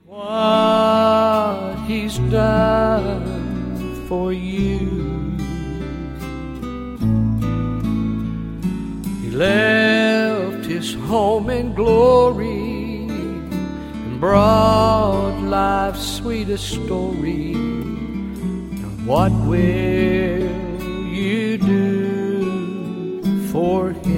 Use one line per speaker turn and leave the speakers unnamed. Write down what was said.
What He's done for you. He left His home in glory and brought life's sweetest story. Now what will you do for Him?